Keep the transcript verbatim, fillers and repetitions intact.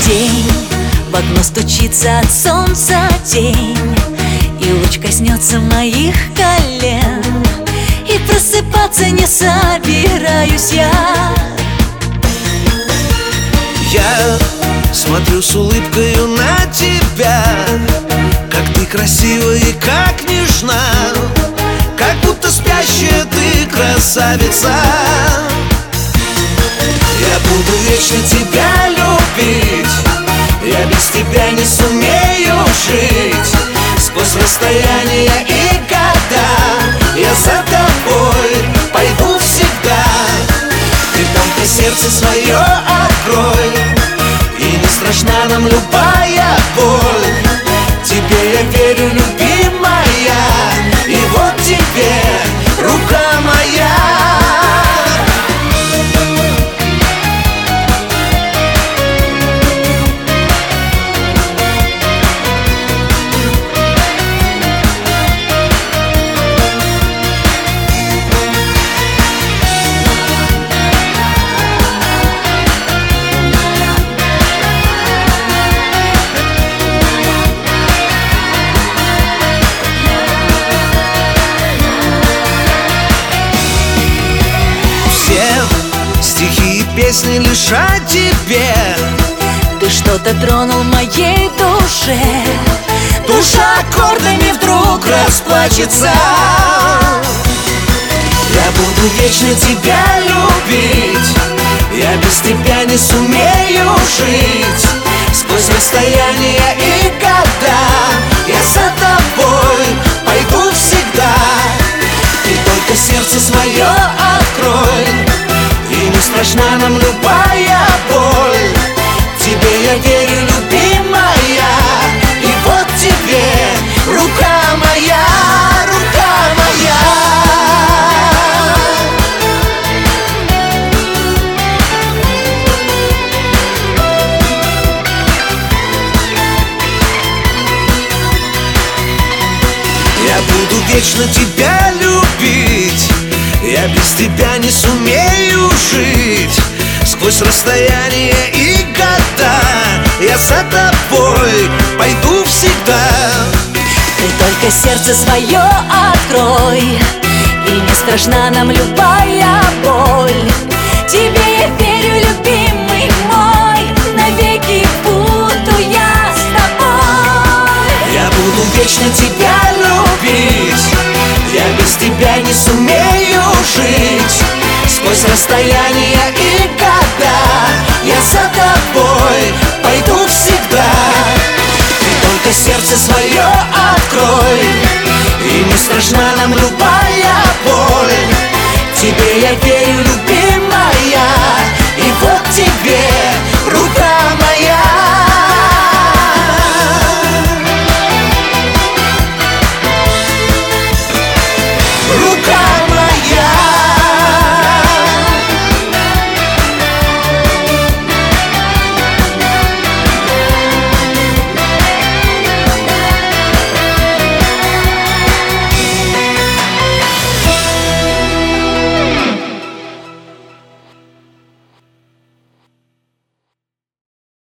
день, в окно стучится от солнца тень, и луч коснется моих колен, и просыпаться не собираюсь я. Я смотрю с улыбкою на тебя, как ты красива и как нежна, как будто спящая ты красавица. Я буду вечно тебя любить, я без тебя не сумею жить. Сквозь расстояние и года я за тобой пойду всегда. Ты только сердце свое открой, и не страшна нам любая боль. Тебе я верю, любимая, и вот тебе рука моя. Стихи и песни лишь о тебе. Ты что-то тронул в моей душе, душа аккордами вдруг расплачется. Я буду вечно тебя любить, я без тебя не сумею жить. Сквозь расстояние и года я за тобой пойду всегда. Ты только сердце свое открой, и не страшна нам любая боль. Тебе я верю, любимая, и вот тебе рука моя, рука моя. Я буду вечно тебя любить, я без тебя не сумею жить. Сквозь расстояние и года я за тобой пойду всегда. Ты только сердце свое открой, и не страшна нам любая боль. Тебе я верю, любимая.